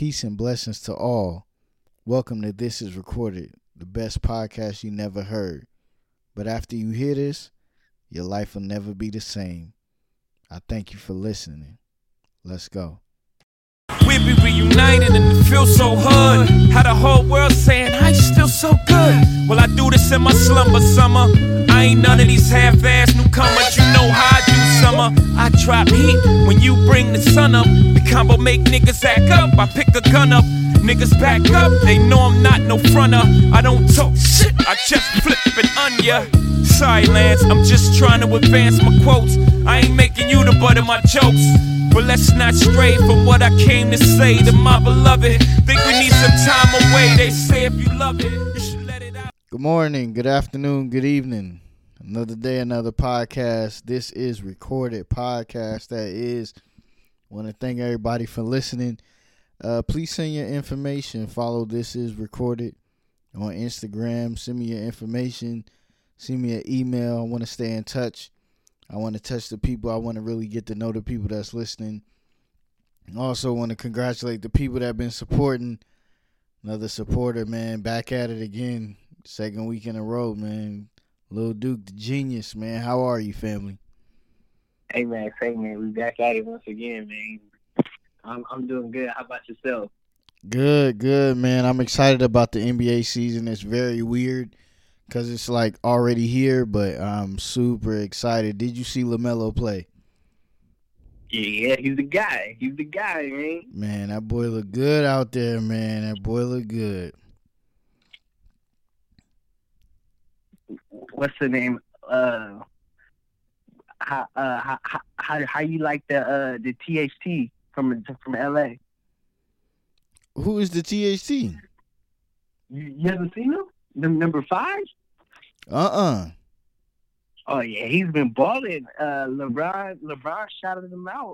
Peace and blessings to all. Welcome to This Is Recorded, the best podcast you never heard. But after you hear this, your life will never be the same. I thank you for listening. Let's go. We be reunited and it feels so hood. How the whole world saying, how you still so good? Well, I do this in my slumber summer. I ain't none of these half-ass newcomers. You know how I do summer. I drop heat when you bring the sun up. The combo make niggas act up. I pick a gun up. Niggas back up. They know I'm not no fronter. I don't talk shit. I just flip it on ya. Sorry, Lance. I'm just trying to advance my quotes. I ain't making you the butt of my jokes. But let's not stray from what I came to say to my beloved. Think we need some time away. They say if you love it, you should let it out. Good morning, good afternoon, good evening. Another day, another podcast. This is Recorded Podcast. That is. Want to thank everybody for listening. Please send your information. Follow This Is Recorded on Instagram. Send me your information. Send me an email. I want to stay in touch. I want to touch the people. I want to really get to know the people that's listening. I also want to congratulate the people that have been supporting. Another supporter, man, back at it again. Second week in a row, man. Lil Duke, the genius, man. How are you, family? Hey, man. We back at it once again, man. I'm doing good. How about yourself? Good, man. I'm excited about the NBA season. It's very weird because it's like already here, but I'm super excited. Did you see LaMelo play? Yeah, he's the guy. He's the guy, man. Man, that boy look good out there, man. That boy look good. What's the name? How you like the THT from LA? Who is the THT? You haven't seen him? The number 5? Oh yeah, he's been balling. LeBron shouted him out.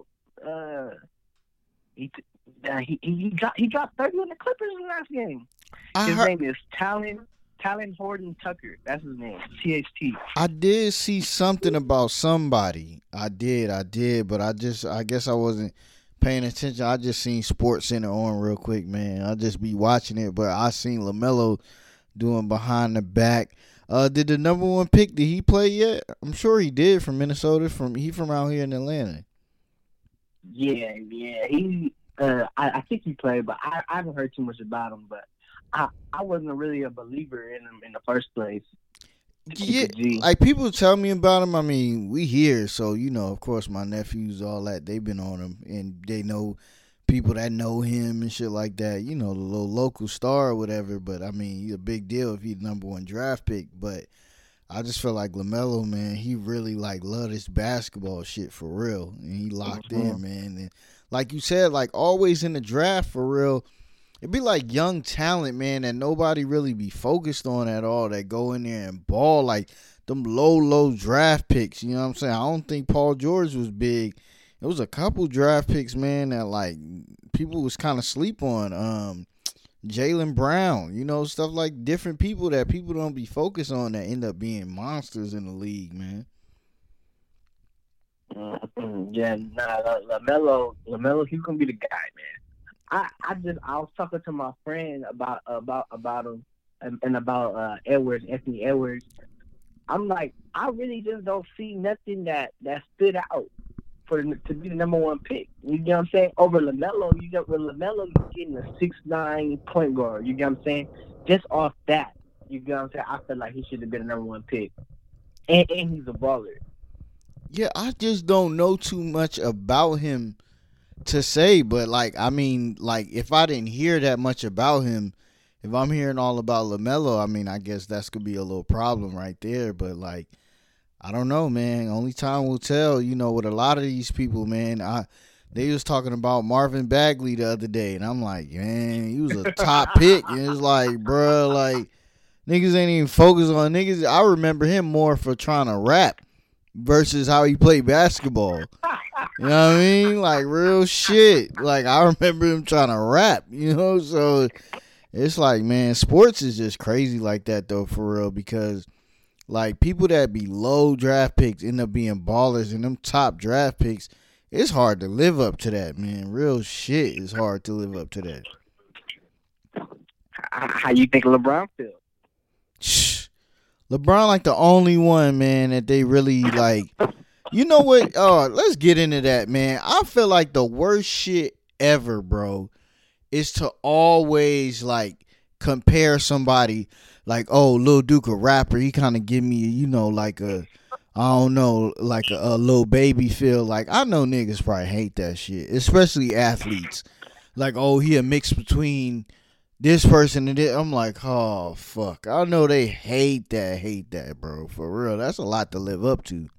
He dropped 30 on the Clippers in the last game. His name is Talon Horton Tucker. That's his name. THT. I did see something about somebody. I did, but I guess I wasn't paying attention. I just seen Sports Center on real quick, man. I'll just be watching it, but I seen LaMelo doing behind the back. Did the number 1 pick, did he play yet? I'm sure he did from Minnesota. He from out here in Atlanta. Yeah. He I think he played, but I haven't heard too much about him. But I wasn't really a believer in him in the first place. Yeah, like people tell me about him. I mean, we hear, so of course, my nephews, all that, they've been on him, and they know people that know him and shit like that. The little local star or whatever. But I mean, he's a big deal if he's the number 1 draft pick. But I just feel like LaMelo, man, he really loved his basketball shit for real, and he locked in, man. And like you said, like always in the draft for real. It'd be like young talent, man, that nobody really be focused on at all, that go in there and ball like them low draft picks. You know what I'm saying? I don't think Paul George was big. It was a couple draft picks, man, that like people was kind of sleep on. Jaylen Brown, stuff like different people that people don't be focused on that end up being monsters in the league, man. Yeah, LaMelo, he's gonna be the guy, man. I was talking to my friend about him and about Anthony Edwards. I'm like, I really just don't see nothing that stood out to be the number 1 pick. You know what I'm saying? Over LaMelo, you're getting a 6'9" point guard. You know what I'm saying? Just off that, you know what I'm saying? I feel like he should have been the number 1 pick, and he's a baller. Yeah, I just don't know too much about him to say, but if I didn't hear that much about him, if I'm hearing all about LaMelo, I mean, I guess that's could be a little problem right there. But I don't know, man. Only time will tell. With a lot of these people, man, they was talking about Marvin Bagley the other day, and I'm like, man, he was a top pick, and it's like, bro, like niggas ain't even focused on niggas. I remember him more for trying to rap versus how he played basketball. You know what I mean? Like, real shit. Like, I remember him trying to rap, So, it's like, man, sports is just crazy like that, though, for real. Because, like, people that be low draft picks end up being ballers. And them top draft picks it's hard to live up to that, man. Real shit is hard to live up to that. How you think LeBron feel? LeBron like the only one, man, that they really like. You know what? Let's get into that, man. I feel like the worst shit ever, bro, is to always like compare somebody like, oh, Lil Duke, a rapper, he kind of give me, you know, like a, I don't know, like a Lil Baby feel. Like, I know niggas probably hate that shit, especially athletes. Like, oh, he a mix between this person and this. I'm like, oh, fuck. I know they hate that, bro. For real. That's a lot to live up to.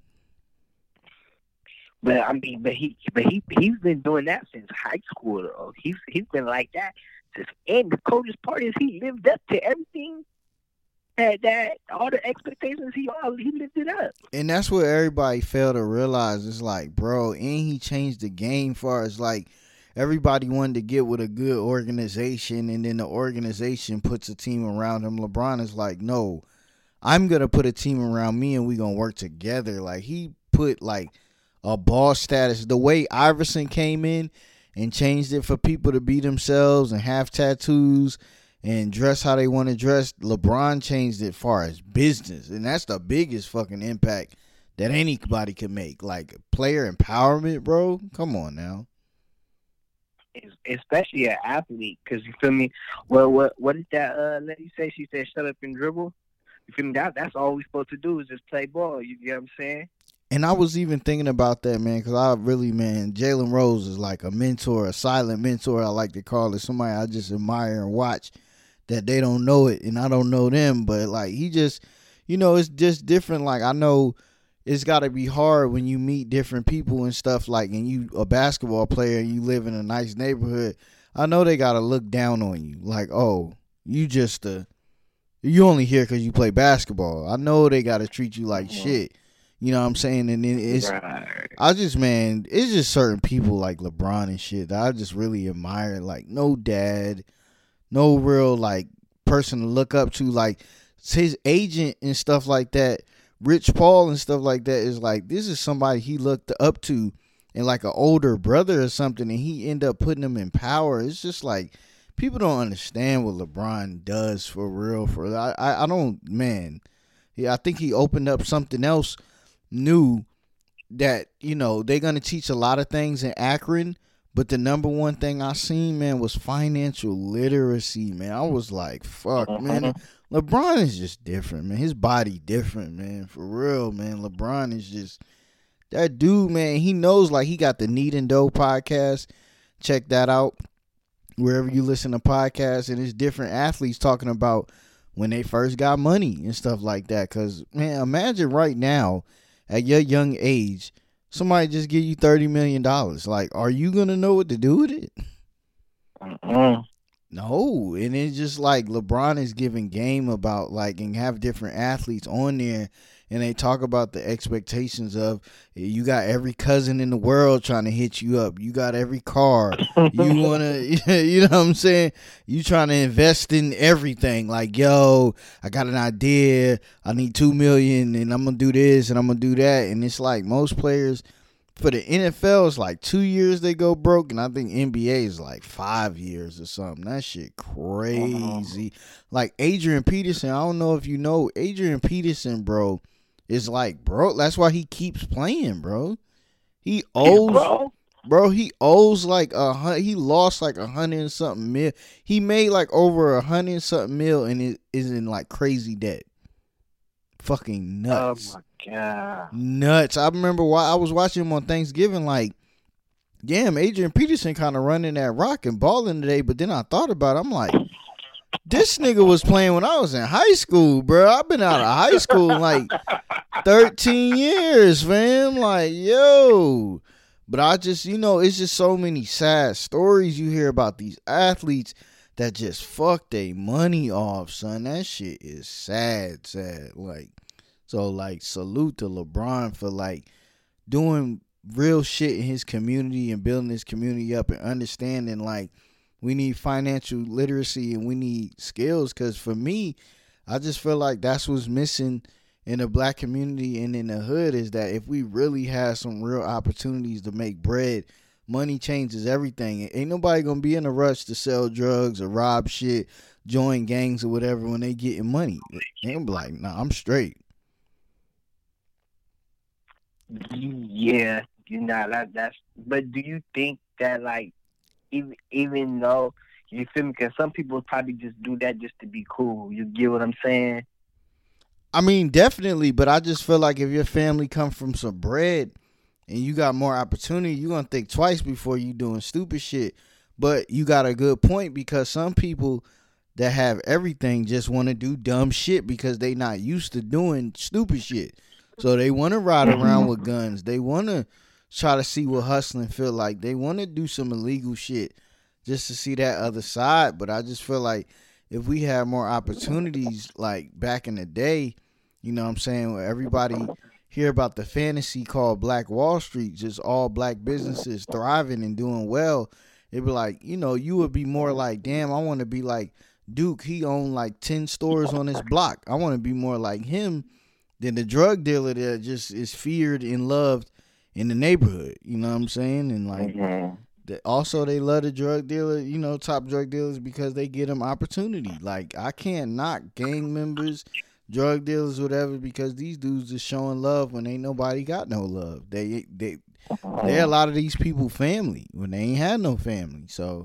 But I mean, he's been doing that since high school, though. He's been like that since. And the coldest part is he lived up to everything. That all the expectations he lived it up. And that's what everybody failed to realize. It's like, bro, and he changed the game for us. Like, everybody wanted to get with a good organization, and then the organization puts a team around him. LeBron is like, no, I'm gonna put a team around me, and we gonna work together. Like, he put like a boss status. The way Iverson came in and changed it for people to be themselves and have tattoos and dress how they want to dress, LeBron changed it far as business. And that's the biggest fucking impact that anybody can make. Like, player empowerment, bro. Come on now. Especially an athlete, because you feel me? Well, what did that lady say? She said, shut up and dribble. You feel me? That's all we supposed to do is just play ball. You get what I'm saying? And I was even thinking about that, man, because I really, man, Jalen Rose is like a mentor, a silent mentor, I like to call it. Somebody I just admire and watch that they don't know it and I don't know them. But, like, he just, you know, it's just different. Like, I know it's got to be hard when you meet different people and stuff, like, and you a basketball player and you live in a nice neighborhood. I know they got to look down on you. Like, oh, you just, you only here because you play basketball. I know they got to treat you like shit. You know what I'm saying? And then it's, right. It's just certain people like LeBron and shit that I just really admire. Like, no dad, no real, like, person to look up to. Like, his agent and stuff like that, Rich Paul and stuff like that, is like, this is somebody he looked up to and like an older brother or something, and he ended up putting him in power. It's just like, people don't understand what LeBron does for real. I don't, man. Yeah, I think he opened up something else new that, you know, they're going to teach a lot of things in Akron, but the number one thing I seen, man, was financial literacy, man. I was like, fuck, man. LeBron is just different, man. His body different, man. For real, man. LeBron is just that dude, man. He knows, like, he got the Knead and Dough podcast. Check that out wherever you listen to podcasts, and it's different athletes talking about when they first got money and stuff like that. Because, man, imagine right now, at your young age, somebody just give you $30 million. Like, are you going to know what to do with it? No. And it's just like LeBron is giving game about, like, and have different athletes on there, and they talk about the expectations of, you got every cousin in the world trying to hit you up. You got every car. You want to, you know what I'm saying? You trying to invest in everything. Like, yo, I got an idea. I need $2 million, and I'm going to do this, and I'm going to do that. And it's like most players, for the NFL, it's like 2 years they go broke, and I think NBA is like 5 years or something. That shit crazy. Like Adrian Peterson, I don't know if you know, Adrian Peterson, bro, is like, bro, that's why he keeps playing, bro. He owes, bro, he owes like he lost like 100 and something mil. He made like over 100 and something mil, and it is in like crazy debt. Fucking nuts. Oh my God. Nuts. I remember I was watching him on Thanksgiving, like, damn, Adrian Peterson kind of running that rock and balling today, but then I thought about it, I'm like, this nigga was playing when I was in high school, bro. I've been out of high school in like 13 years, fam. Like, yo. But I just, you know, it's just so many sad stories you hear about these athletes that just fuck their money off, son. That shit is sad. Like, so, like, salute to LeBron for, like, doing real shit in his community and building his community up and understanding, like, we need financial literacy and we need skills. Because for me, I just feel like that's what's missing in the black community and in the hood is that if we really have some real opportunities to make bread, money changes everything. Ain't nobody gonna be in a rush to sell drugs or rob shit, join gangs or whatever when they getting money. They gonna be like, nah, I'm straight. Yeah, that's. But do you think that, like, even though, you feel me? Because some people probably just do that just to be cool. You get what I'm saying? I mean, definitely, but I just feel like if your family come from some bread and you got more opportunity, you're going to think twice before you doing stupid shit. But you got a good point, because some people that have everything just want to do dumb shit because they not used to doing stupid shit. So they want to ride around with guns. They want to try to see what hustling feel like. They want to do some illegal shit just to see that other side. But I just feel like if we had more opportunities like back in the day, you know what I'm saying, where everybody hear about the fantasy called Black Wall Street, just all black businesses thriving and doing well, it'd be like, you know, you would be more like, damn, I want to be like Duke. He owned like 10 stores on his block. I want to be more like him than the drug dealer that just is feared and loved in the neighborhood. You know what I'm saying? And like, also they love the drug dealer, you know, top drug dealers, because they get them opportunity. Like, I can't knock gang members, drug dealers, whatever, because these dudes is showing love when ain't nobody got no love. They're a lot of these people family when they ain't had no family. So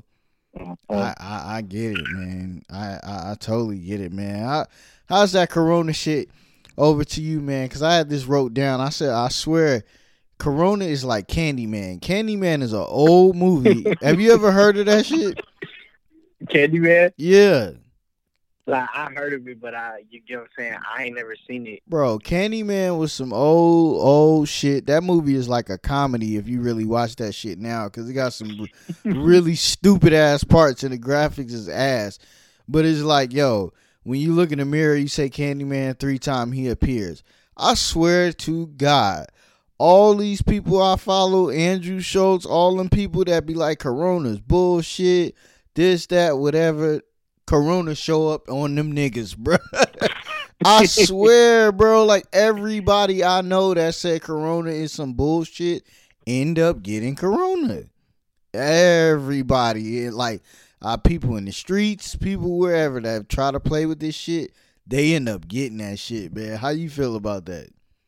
I get it, man. I totally get it, man. How's that Corona shit over to you, man? Because I had this wrote down. I said, I swear, Corona is like Candyman. Candyman is an old movie. Have you ever heard of that shit? Candyman? Yeah. Like, I heard of it, but you get what I'm saying? I ain't never seen it. Bro, Candyman was some old shit. That movie is like a comedy if you really watch that shit now, because it got some really stupid ass parts and the graphics is ass. But it's like, yo, when you look in the mirror, you say Candyman 3 times, he appears. I swear to God, all these people I follow, Andrew Schultz, all them people that be like, Corona's bullshit, this, that, whatever, Corona show up on them niggas, bro. I swear, bro, like everybody I know that said Corona is some bullshit end up getting Corona. Everybody, like people in the streets, people wherever that try to play with this shit, they end up getting that shit, man. How you feel about that?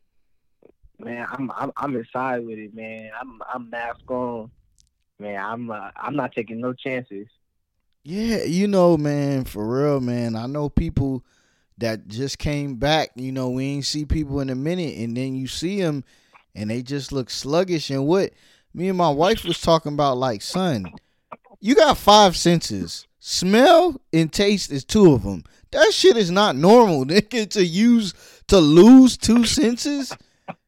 Man, I'm inside with it, man. I'm mask on, man. I'm not taking no chances. Yeah, you know, man, for real, man. I know people that just came back. You know, we ain't see people in a minute, and then you see them, and they just look sluggish. And what me and my wife was talking about, like, son, you got 5 senses. Smell and taste is 2 of them. That shit is not normal, nigga. To lose 2 senses.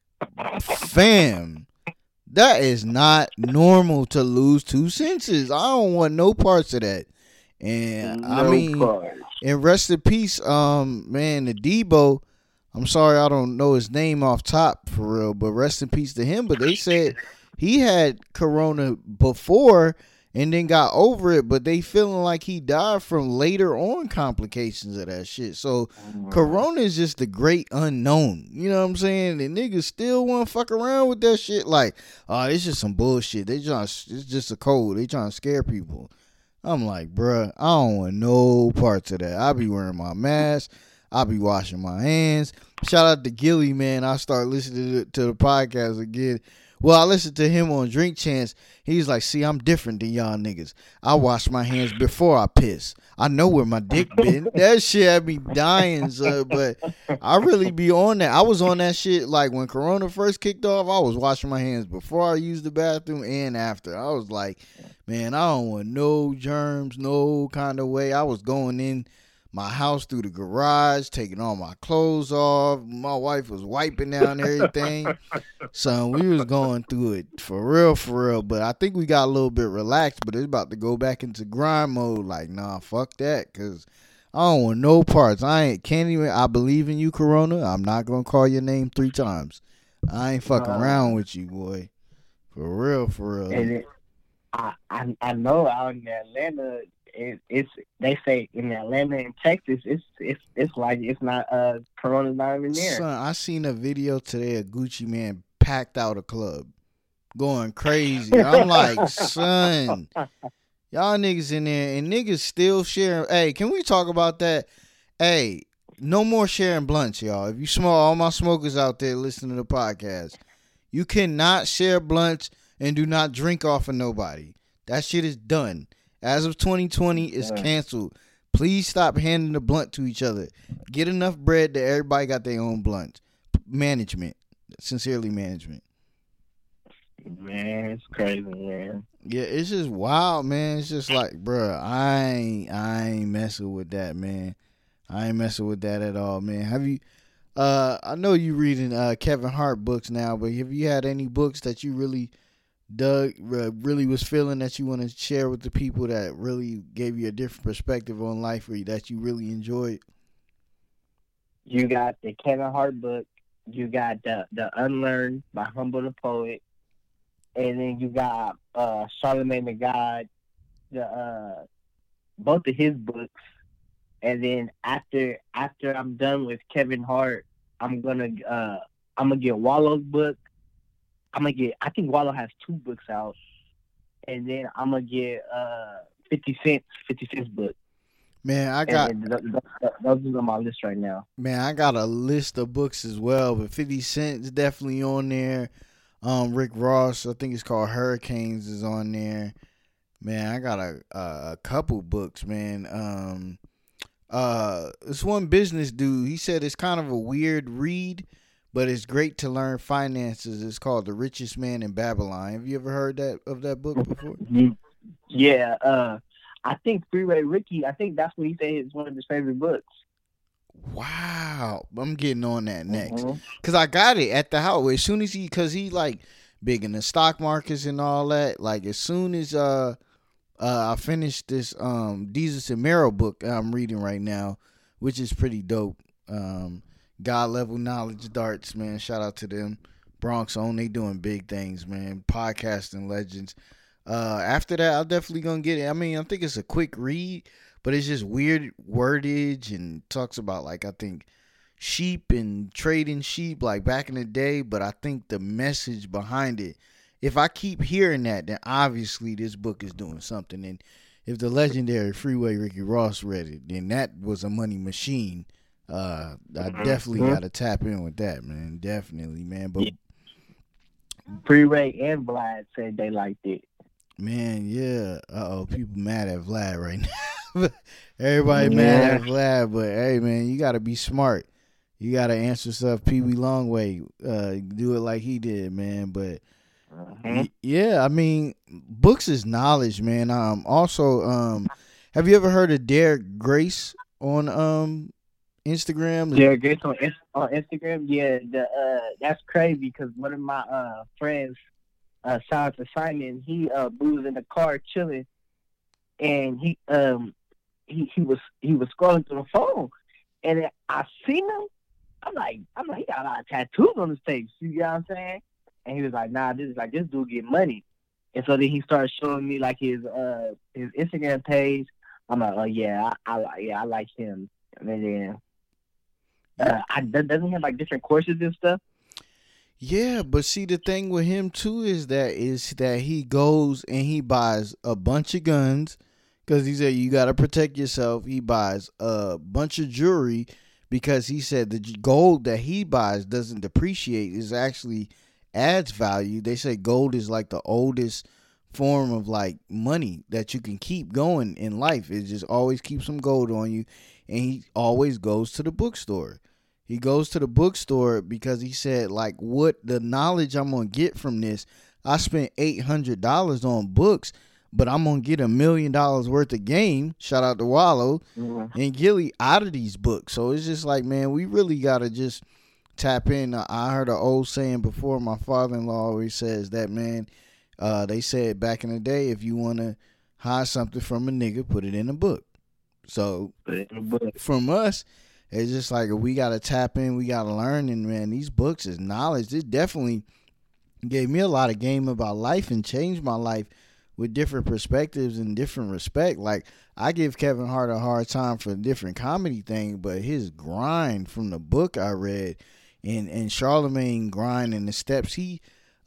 Fam, that is not normal to lose 2 senses. I don't want no parts of that. And I mean, and rest in peace, man, the Debo. I'm sorry I don't know his name off top for real, but rest in peace to him. But they said he had Corona before and then got over it, but they feeling like he died from later on complications of that shit. So Corona is just the great unknown. You know what I'm saying? And niggas still want to fuck around with that shit. Like, oh, it's just some bullshit. It's just a cold. They trying to scare people. I'm like, bruh, I don't want no parts of that. I be wearing my mask. I be washing my hands. Shout out to Gilly, man. I start listening to the podcast again. Well, I listened to him on Drink Chance. He's like, see, I'm different than y'all niggas. I wash my hands before I piss. I know where my dick been. That shit had me dying, son. But I really be on that. I was on that shit like when Corona first kicked off. I was washing my hands before I used the bathroom and after. I was like, man, I don't want no germs, no kind of way. I was going in my house through the garage, taking all my clothes off. My wife was wiping down everything. So we was going through it for real. But I think we got a little bit relaxed, but it's about to go back into grind mode. Like, nah, fuck that, because I don't want no parts. I believe in you, Corona. I'm not going to call your name 3 times. I ain't fucking around with you, boy. For real. And I know out in Atlanta, it's they say in Atlanta and Texas, it's like it's not Corona's not even there. Son, I seen a video today of Gucci Man packed out a club, going crazy. I'm like, son, y'all niggas in there and niggas still sharing. Hey, can we talk about that? Hey, no more sharing blunts, y'all. If you smoke, all my smokers out there listening to the podcast, you cannot share blunts and do not drink off of nobody. That shit is done. As of 2020, it's canceled. Please stop handing the blunt to each other. Get enough bread that everybody got their own blunt. Management. Sincerely, management. Man, it's crazy, man. Yeah, it's just wild, man. It's just like, bruh, I ain't messing with that, man. I ain't messing with that at all, man. Have you, I know you reading Kevin Hart books now, but have you had any books that you really dug, really was feeling that you want to share with the people that really gave you a different perspective on life or that you really enjoyed? You got the Kevin Hart book. You got the Unlearned by Humble the Poet. And then you got Charlamagne the God, both of his books. And then after I'm done with Kevin Hart, I'm gonna get Wallow's book. I think Wallow has 2 books out. And then I'm gonna get 50 Cent's book. Man, I got those are on my list right now. Man, I got a list of books as well, but 50 Cent is definitely on there. Rick Ross, I think it's called Hurricanes, is on there. Man, I got a couple books, man. This one business dude, he said it's kind of a weird read, but it's great to learn finances. It's called The Richest Man in Babylon. Have you ever heard of that book before? Yeah, I think Freeway Ricky, I think that's what he said is one of his favorite books. Wow, I'm getting on that next because I got it at the house as soon as because he like big in the stock markets and all that. Like as soon as I finished this Jesus and Mero book I'm reading right now, which is pretty dope. God Level Knowledge Darts, man. Shout out to them. Bronx Own, they doing big things, man. Podcasting legends. After that, I'm definitely gonna get it. I mean, I think it's a quick read, but it's just weird wordage and talks about like I think sheep and trading sheep like back in the day. But I think the message behind it, if I keep hearing that, then obviously this book is doing something. And if the legendary Freeway Ricky Ross read it, then that was a money machine. I definitely got to tap in with that, man. Definitely, man. But Freeway and Vlad said they liked it. Man, yeah. People mad at Vlad right now. Everybody mad at Vlad, but hey, man, you got to be smart. You got to answer stuff Pee Wee Longway. Do it like he did, man. But yeah, I mean, books is knowledge, man. Also, have you ever heard of Derek Grace on Instagram? Derek Grace on Instagram? Yeah, that's crazy because one of my friends, shout out to Simon, he was in the car chilling, and he was scrolling through the phone, and I seen him. I'm like, he got a lot of tattoos on his face. You get what I'm saying? And he was like, nah, this dude get money. And so then he started showing me like his Instagram page. I'm like, oh yeah, I like him. And then doesn't he have like different courses and stuff? Yeah, but see the thing with him too is that he goes and he buys a bunch of guns because he said you got to protect yourself. He buys a bunch of jewelry because he said the gold that he buys doesn't depreciate. It actually adds value. They say gold is like the oldest form of like money that you can keep going in life. It just always keeps some gold on you. And he always goes to the bookstore. He goes to the bookstore because he said, like, what the knowledge I'm going to get from this, I spent $800 on books, but I'm going to get $1 million worth of game, shout out to Wallow, and Gilly out of these books. So it's just like, man, we really got to just tap in. I heard an old saying before, my father-in-law always says that, man, they said back in the day, if you want to hide something from a nigga, put it in a book. So from us, it's just like we got to tap in, we got to learn, and man, these books is knowledge. It definitely gave me a lot of game about life and changed my life with different perspectives and different respect. Like I give Kevin Hart a hard time for different comedy thing, but his grind from the book I read, and Charlemagne grind and the steps he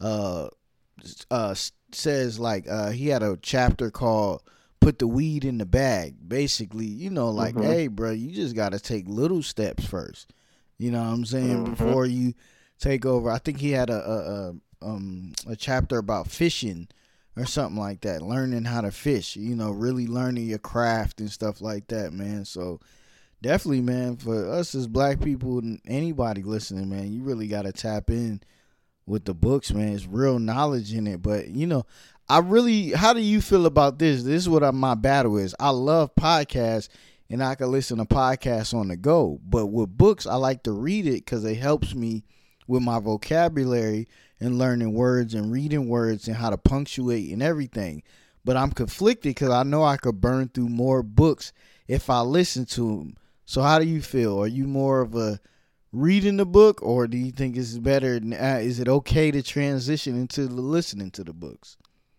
says, like he had a chapter called "Put the Weed in the Bag." Basically, like, hey, bro, you just got to take little steps first. You know what I'm saying? Before you take over. I think he had a chapter about fishing or something like that, learning how to fish, really learning your craft and stuff like that, man. So definitely, man, for us as black people and anybody listening, man, you really got to tap in with the books, man. It's real knowledge in it. But, how do you feel about this? This is what my battle is. I love podcasts and I can listen to podcasts on the go. But with books, I like to read it because it helps me with my vocabulary and learning words and reading words and how to punctuate and everything. But I'm conflicted because I know I could burn through more books if I listen to them. So how do you feel? Are you more of a reading the book, or do you think it's better? Is it okay to transition into listening to the books?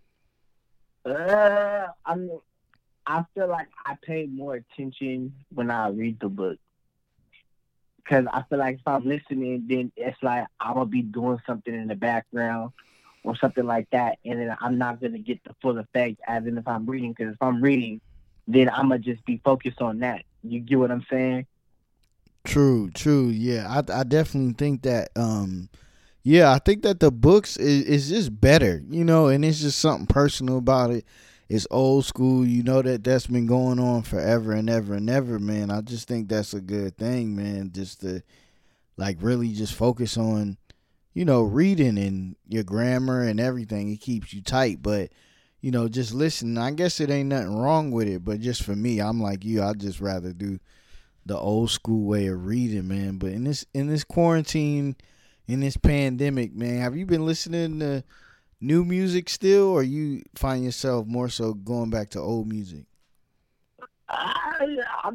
I feel like I pay more attention when I read the book. Because I feel like if I'm listening, then it's like I'm going to be doing something in the background or something like that, and then I'm not going to get the full effect as in if I'm reading. Because if I'm reading, then I'm going to just be focused on that. You get what I'm saying? True. Yeah, I definitely think that, I think that the books is just better, and it's just something personal about it. It's old school, that's been going on forever and ever and ever, man. I just think that's a good thing, man, just to, like, really just focus on, reading and your grammar and everything. It keeps you tight, but, just listening. I guess it ain't nothing wrong with it, but just for me, I'm like you, I'd just rather do the old school way of reading, man. But in this quarantine, in this pandemic, man, have you been listening to new music still, or you find yourself more so going back to old music? I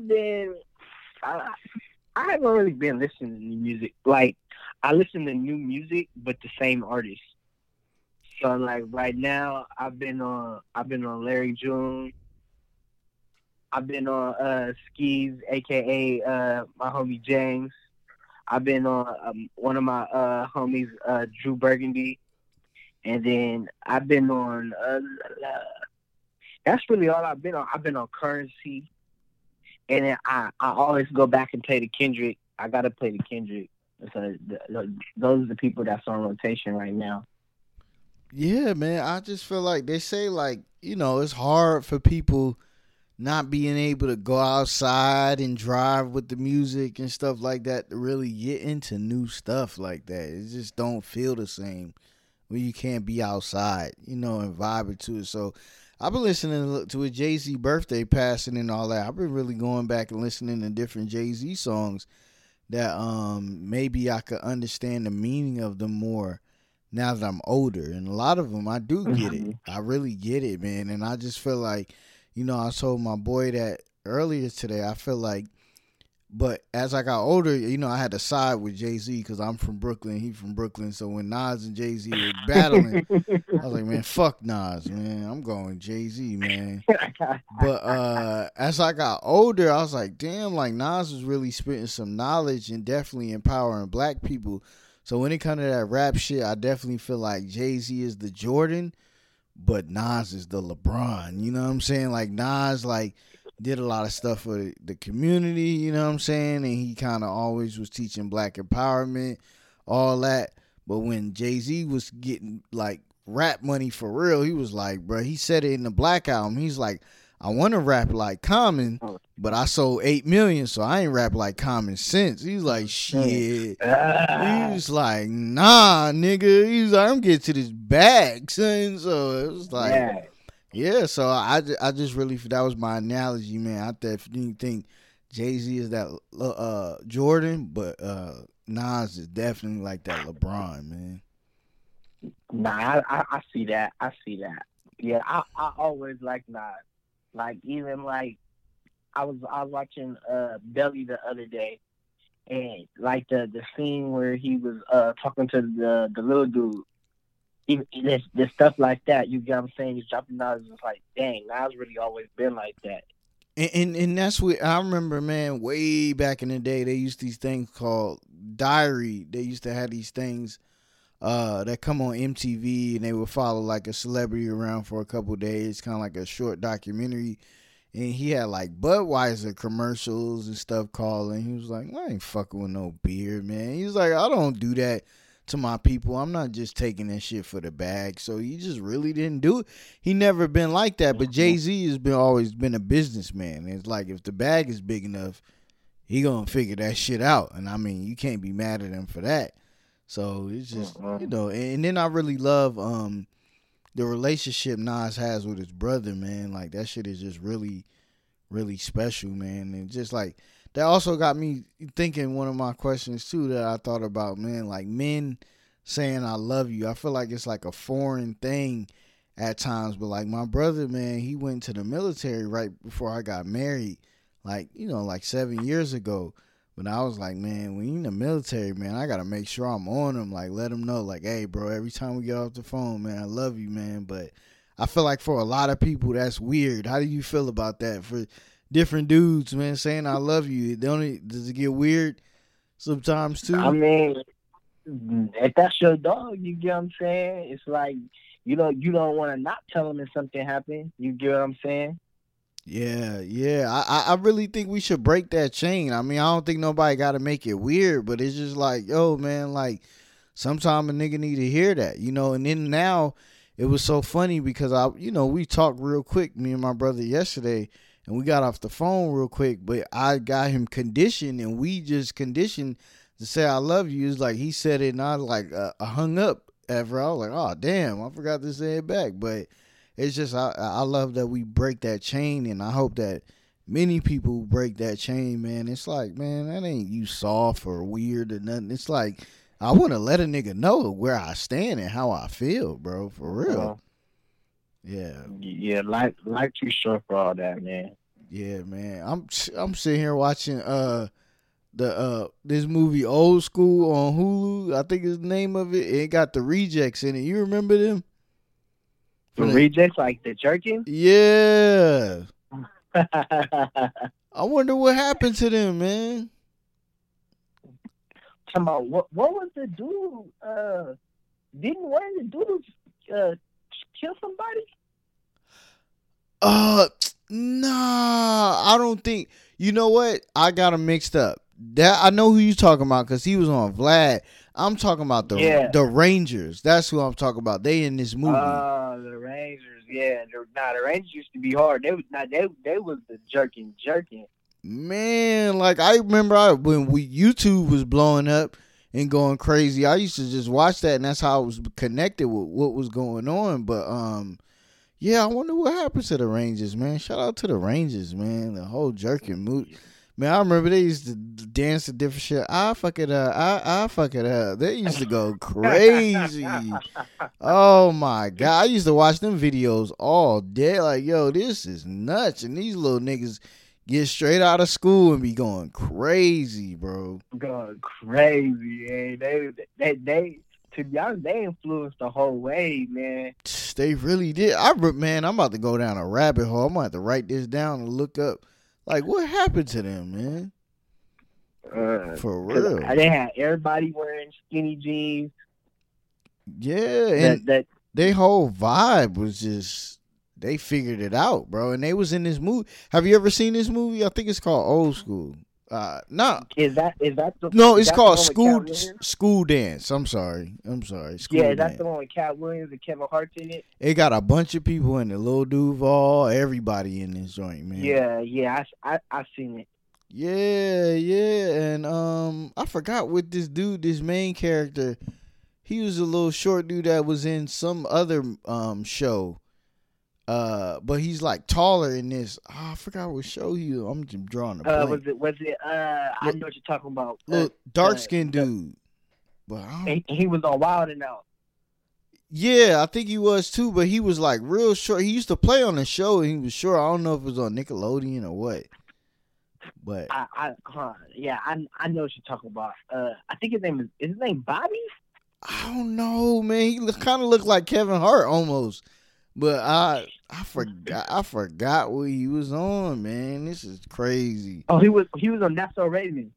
haven't really been listening to new music. Like, I listen to new music, but the same artist. So, like, right now, I've been on Larry June. I've been on Skis, a.k.a. my homie James. I've been on one of my homies, Drew Burgundy. And then I've been on, that's really all I've been on. I've been on Currency. And then I always go back and play the Kendrick. I got to play the Kendrick. So those are the people that's on rotation right now. Yeah, man. I just feel like they say, like, it's hard for people not being able to go outside and drive with the music and stuff like that to really get into new stuff like that. It just don't feel the same when you can't be outside, and vibing to it. So I've been listening to a Jay-Z birthday passing and all that. I've been really going back and listening to different Jay-Z songs that maybe I could understand the meaning of them more now that I'm older. And a lot of them, I do get it. I really get it, man. And I just feel like, I told my boy that earlier today. I feel like, but as I got older, I had to side with Jay-Z because I'm from Brooklyn, he from Brooklyn. So when Nas and Jay-Z were battling, I was like, man, fuck Nas, man. I'm going Jay-Z, man. But as I got older, I was like, damn, like Nas was really spitting some knowledge and definitely empowering black people. So when it comes to that rap shit, I definitely feel like Jay-Z is the Jordan, but Nas is the LeBron. You know what I'm saying? Like Nas, like, did a lot of stuff for the community, you know what I'm saying? And he kind of always was teaching black empowerment, all that. But when Jay-Z was getting, like, rap money for real, he was like, bro, he said it in the Black Album. He's like, I want to rap like Common, but I sold 8 million, so I ain't rap like Common Sense. He's like, shit. He was like, nah, nigga. He's like, I'm getting to this bag, son. So it was like, yeah. So I just really, that was my analogy, man. I definitely think Jay-Z is that Jordan, but Nas is definitely like that LeBron, man. Nah, I see that. Yeah, I always liked Nas. Like, even like I was watching Belly the other day, and like the scene where he was talking to the little dude, even there's stuff like that. You get what I'm saying? He's dropping Nas. It's like, dang, Nas really always been like that. And that's what I remember, man. Way back in the day, they used these things called Diary. They used to have these things that come on MTV, and they would follow like a celebrity around for a couple of days, kind of like a short documentary. And he had like Budweiser commercials and stuff calling. He was like, I ain't fucking with no beer, man. He was like, I don't do that to my people. I'm not just taking that shit for the bag. So he just really didn't do it. He never been like that. But Jay-Z has always been a businessman. It's like if the bag is big enough, he gonna figure that shit out. And I mean, you can't be mad at him for that. So it's just, and then I really love the relationship Nas has with his brother, man. Like that shit is just really, really special, man. And just like that also got me thinking one of my questions too that I thought about, man, like men saying I love you. I feel like it's like a foreign thing at times, but like my brother, man, he went to the military right before I got married, like, like 7 years ago. But I was like, man, when you in the military, man, I got to make sure I'm on him. Like, let him know, like, hey, bro, every time we get off the phone, man, I love you, man. But I feel like for a lot of people, that's weird. How do you feel about that? For different dudes, man, saying I love you, does it get weird sometimes, too? I mean, if that's your dog, you get what I'm saying? It's like, you don't want to not tell him if something happened. You get what I'm saying? Yeah. I really think we should break that chain. I mean, I don't think nobody got to make it weird, but it's just like, yo, man, like, sometimes a nigga need to hear that, and then now it was so funny because we talked real quick, me and my brother yesterday, and we got off the phone real quick, but I got him conditioned, and we just conditioned to say I love you. It's like he said it, and I like hung up ever. I was like, oh, damn, I forgot to say it back, but it's just I love that we break that chain, and I hope that many people break that chain, man. It's like, man, that ain't you soft or weird or nothing. It's like I want to let a nigga know where I stand and how I feel, bro, for real. Yeah, life too short for all that, man. Yeah, man. I'm sitting here watching this movie Old School on Hulu. I think is the name of it. It got the Rejects in it. You remember them? The Rejects, like the Jerkins? Yeah. I wonder what happened to them, man. Talking about what was the dude? Didn't one of the dudes kill somebody? Nah, I don't think. You know what? I got them mixed up. That I know who you talking about because he was on Vlad. I'm talking about the Rangers. That's who I'm talking about. They in this movie. The Rangers. Yeah. The Rangers used to be hard. They was the jerking. Man, like I remember when YouTube was blowing up and going crazy. I used to just watch that, and that's how I was connected with what was going on. But yeah, I wonder what happened to the Rangers, man. Shout out to the Rangers, man. The whole jerking movie. Man, I remember they used to dance to different shit. I fuck it up. I fuck it up. They used to go crazy. Oh my God. I used to watch them videos all day. Like, yo, this is nuts. And these little niggas get straight out of school and be going crazy, bro. Going crazy. They to be honest, they influenced the whole wave, man. They really did. Man, I'm about to go down a rabbit hole. I'm going to have to write this down and look up. Like, what happened to them, man? For real. They had everybody wearing skinny jeans. Yeah, and their whole vibe was just, they figured it out, bro. And they was in this movie. Have you ever seen this movie? I think it's called Old School. No. Is that the? No, it's called School Dance. I'm sorry. School is that the one with Cat Williams and Kevin Hart's in it? It got a bunch of people in it. Lil Duval, everybody in this joint, man. Yeah, I seen it. Yeah, and I forgot what this main character. He was a little short dude that was in some other show. But he's like taller in this. I forgot what show he was. I'm just drawing a blank. Was it I know what you're talking about. Look, dark skinned dude. But he was on Wild 'N Out. Yeah, I think he was too, but he was like real short. He used to play on the show and he was short. I don't know if it was on Nickelodeon or what. But I know what you're talking about. I think his name Bobby? I don't know, man. He kind of looked like Kevin Hart almost. But I forgot what he was on, man. This is crazy. Oh, he was on That's So Raven.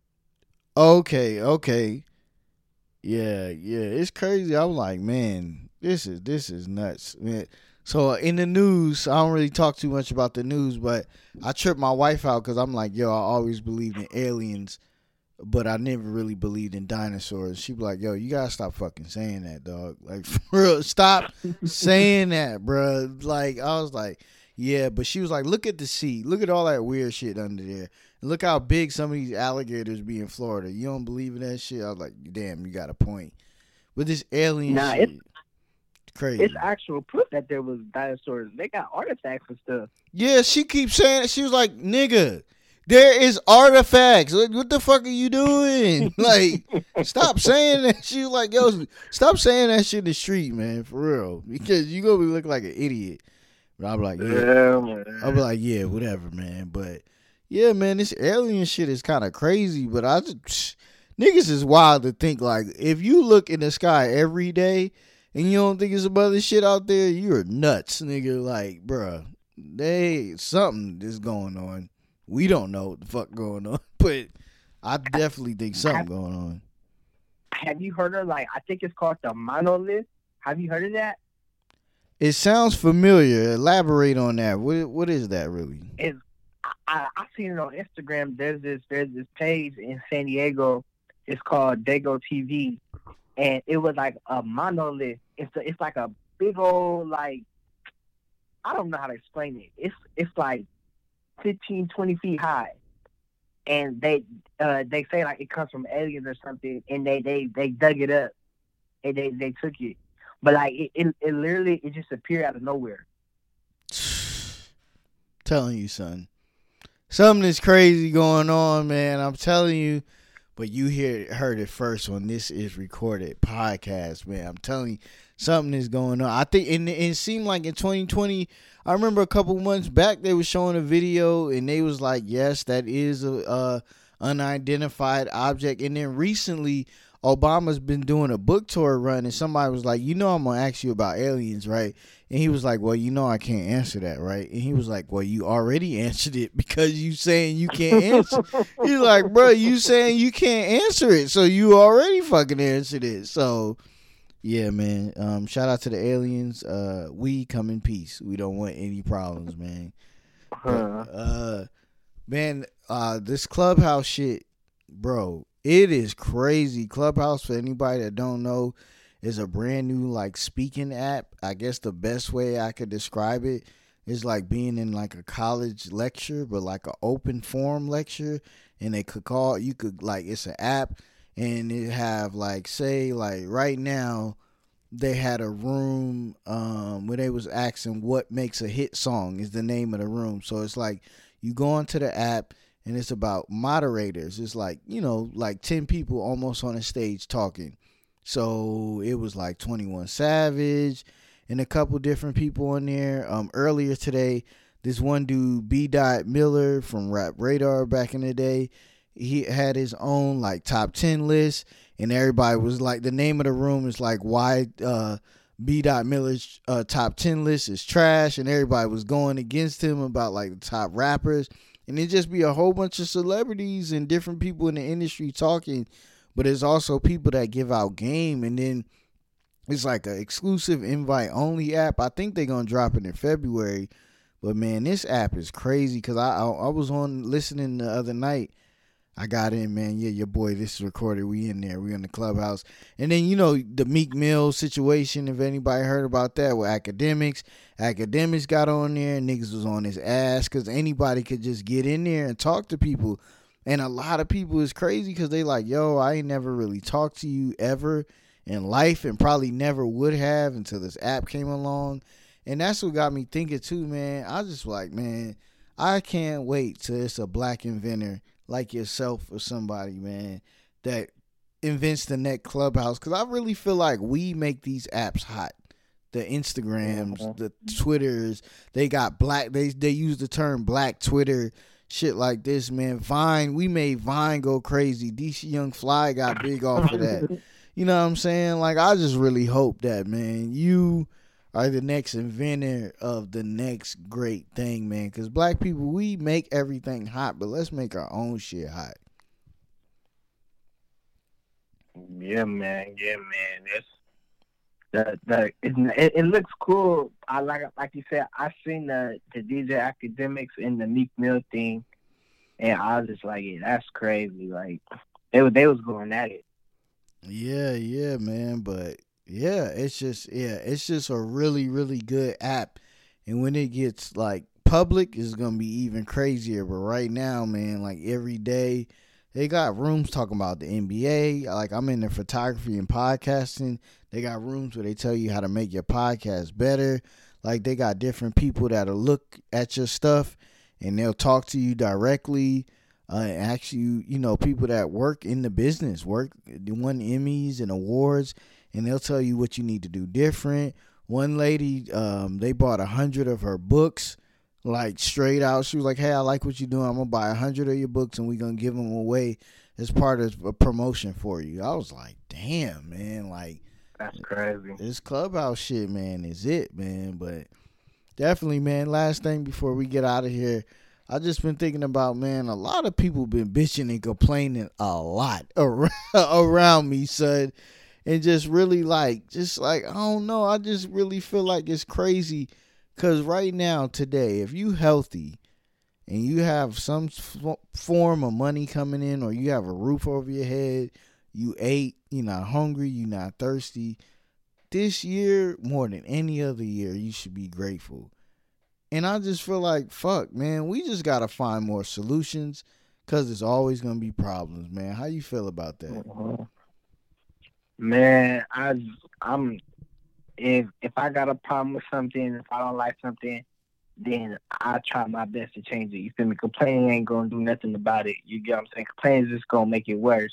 Okay. Yeah. It's crazy. I'm like, man, this is nuts, man. So in the news, I don't really talk too much about the news, but I tripped my wife out because I'm like, yo, I always believed in aliens, but I never really believed in dinosaurs. She be like, yo, you gotta stop fucking saying that, dog. Like, for real, stop saying that, bro. Like, I was like, yeah, but she was like, look at the sea. Look at all that weird shit under there. And look how big some of these alligators be in Florida. You don't believe in that shit? I was like, damn, you got a point. But this alien shit, crazy. It's actual proof that there was dinosaurs. They got artifacts and stuff. Yeah, she keeps saying it. She was like, nigga, there is artifacts. What the fuck are you doing? Like, stop saying that. She was like, yo, stop saying that shit in the street, man, for real. Because you gonna be looking like an idiot. But I'll be like, yeah. Man. I'll be like, yeah, whatever, man. But yeah, man, this alien shit is kind of crazy. But niggas is wild to think, like, if you look in the sky every day and you don't think there's some other shit out there, you're nuts, nigga. Like, bruh, something is going on. We don't know what the fuck going on, but I definitely think something going on. Have you heard of, like, I think it's called the monolith? Have you heard of that? It sounds familiar. Elaborate on that. What is that really? I seen it on Instagram. There's this page in San Diego. It's called Dago TV, and it was like a monolith. It's like a big old, like, I don't know how to explain it. It's like 15, 20 feet high, and they say like it comes from aliens or something, and they dug it up and they took it, but like it literally it just appeared out of nowhere. Telling you, son, something is crazy going on, man. I'm telling you, but you heard it first on This Is Recorded podcast, man. I'm telling you, something is going on. I think it seemed like in 2020, I remember a couple months back they were showing a video and they was like, yes, that is a unidentified object. And then recently, Obama's been doing a book tour run and somebody was like, I'm going to ask you about aliens, right? And he was like, well, I can't answer that, right? And he was like, well, you already answered it because you saying you can't answer. He's like, bro, you saying you can't answer it, so you already fucking answered it. So, yeah, man. Shout out to the aliens. We come in peace. We don't want any problems, man. But, man, this Clubhouse shit, bro, it is crazy. Clubhouse, for anybody that don't know, is a brand new like speaking app. I guess the best way I could describe it is like being in like a college lecture, but like an open forum lecture. And they could it's an app and it have like, say like right now they had a room where they was asking what makes a hit song is the name of the room. So it's like you go onto the app and it's about moderators. It's like, like 10 people almost on a stage talking. So it was like 21 Savage and a couple different people on there. Earlier today, this one dude, B. Miller from Rap Radar back in the day, he had his own like top 10 list, and everybody was like, the name of the room is like why B. Miller's top 10 list is trash, and everybody was going against him about like the top rappers, and it just be a whole bunch of celebrities and different people in the industry talking. But there's also people that give out game, and then it's like an exclusive invite only app. I think they're gonna drop it in February. But man, this app is crazy because I was on listening the other night. I got in, man. Yeah, your boy, This Is Recorded. We in there. We in the Clubhouse. And then, the Meek Mill situation, if anybody heard about that with Academics. Academics got on there and niggas was on his ass because anybody could just get in there and talk to people. And a lot of people is crazy because they like, yo, I ain't never really talked to you ever in life and probably never would have until this app came along. And that's what got me thinking too, man. I just like, man, I can't wait till it's a black inventor like yourself or somebody, man, that invents the next Clubhouse. Because I really feel like we make these apps hot. The Instagrams, the Twitters, they got black, they use the term black Twitter, shit like this, man. Vine, we made Vine go crazy. DC Young Fly got big off of that. You know what I'm saying? Like, I just really hope that, man, you are the next inventor of the next great thing, man. Because black people, we make everything hot, but let's make our own shit hot. Yeah, man. It looks cool. I like you said. I seen the DJ Academics and the Meek Mill thing, and I was just like, yeah, that's crazy. Like they was going at it. Yeah, man. But yeah, it's just a really, really good app, and when it gets like public, it's gonna be even crazier. But right now, man, like every day, they got rooms talking about the NBA. Like I'm in the photography and podcasting. They got rooms where they tell you how to make your podcast better. Like they got different people that'll look at your stuff and they'll talk to you directly. Actually, people that work in the business, won Emmys and awards, and they'll tell you what you need to do different. One lady, they bought 100 of her books, like straight out. She was like, hey, I like what you're doing. I'm going to buy 100 of your books and we're going to give them away as part of a promotion for you. I was like, damn, man, like, that's crazy. This Clubhouse shit, man, is it, man. But definitely, man, last thing before we get out of here, I just been thinking about, man, a lot of people been bitching and complaining a lot around me, son. And just really I don't know. I just really feel like it's crazy. Because right now, today, if you healthy and you have some form of money coming in, or you have a roof over your head, you ate, you're not hungry, you're not thirsty, this year, more than any other year, you should be grateful. And I just feel like, fuck, man, we just got to find more solutions because there's always going to be problems, man. How you feel about that? Man, I'm if I got a problem with something, if I don't like something, then I try my best to change it. You feel me? Complaining ain't going to do nothing about it. You get what I'm saying? Complaining is just going to make it worse.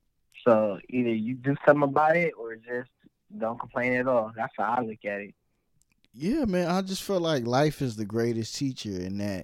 So either you do something about it or just don't complain at all. That's how I look at it. Yeah, man, I just feel like life is the greatest teacher in that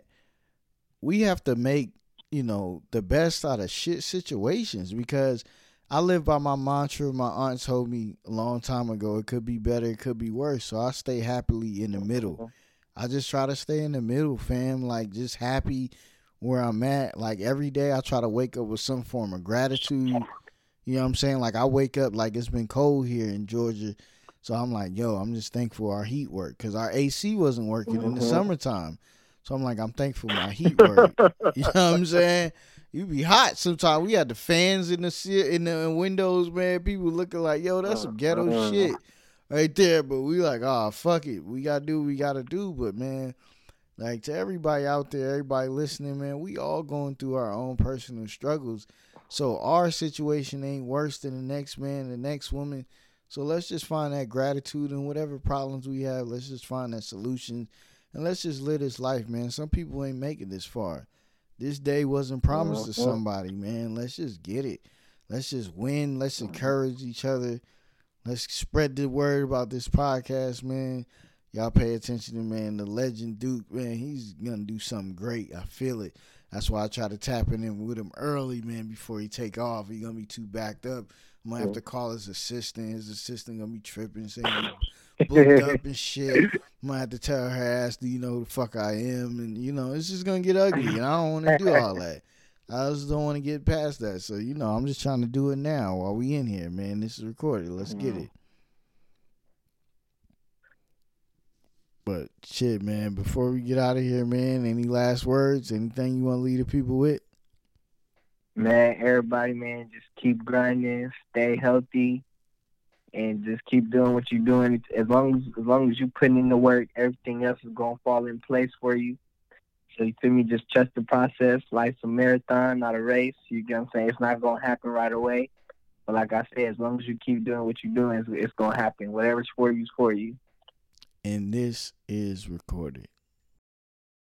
we have to make, the best out of shit situations, because I live by my mantra. My aunt told me a long time ago, it could be better, it could be worse. So I stay happily in the middle. I just try to stay in the middle, fam, like just happy where I'm at. Like every day I try to wake up with some form of gratitude. You know what I'm saying? Like I wake up like it's been cold here in Georgia. So I'm like, yo, I'm just thankful our heat worked because our AC wasn't working in the summertime. So I'm like, I'm thankful my heat worked. You know what I'm saying? You be hot sometimes. We had the fans in the windows, man. People looking like, yo, that's some ghetto shit right there. But we like, oh, fuck it. We got to do what we got to do. But, man, like to everybody out there, everybody listening, man, we all going through our own personal struggles. So our situation ain't worse than the next man, the next woman. So let's just find that gratitude in whatever problems we have. Let's just find that solution. And let's just live this life, man. Some people ain't making this far. This day wasn't promised to somebody, man. Let's just get it. Let's just win. Let's encourage each other. Let's spread the word about this podcast, man. Y'all pay attention to, man, the legend Duke, man. He's going to do something great. I feel it. That's why I try to tap in with him early, man, before he take off. He going to be too backed up. I'm going to have to call his assistant. His assistant going to be tripping, saying he's booked up and shit. I'm going to have to tell her ass, do you know who the fuck I am? And, it's just going to get ugly, and I don't want to do all that. I just don't want to get past that. So, I'm just trying to do it now while we in here, man. This is recorded. Let's get it. But, shit, man, before we get out of here, man, any last words? Anything you want to leave the people with? Man, everybody, man, just keep grinding, stay healthy, and just keep doing what you're doing. As long as you put in the work, everything else is gonna fall in place for you. So you feel me? Just trust the process. Life's a marathon, not a race. You get what I'm saying? It's not gonna happen right away. But like I said, as long as you keep doing what you're doing, it's gonna happen. Whatever's for you is for you. And this is recorded.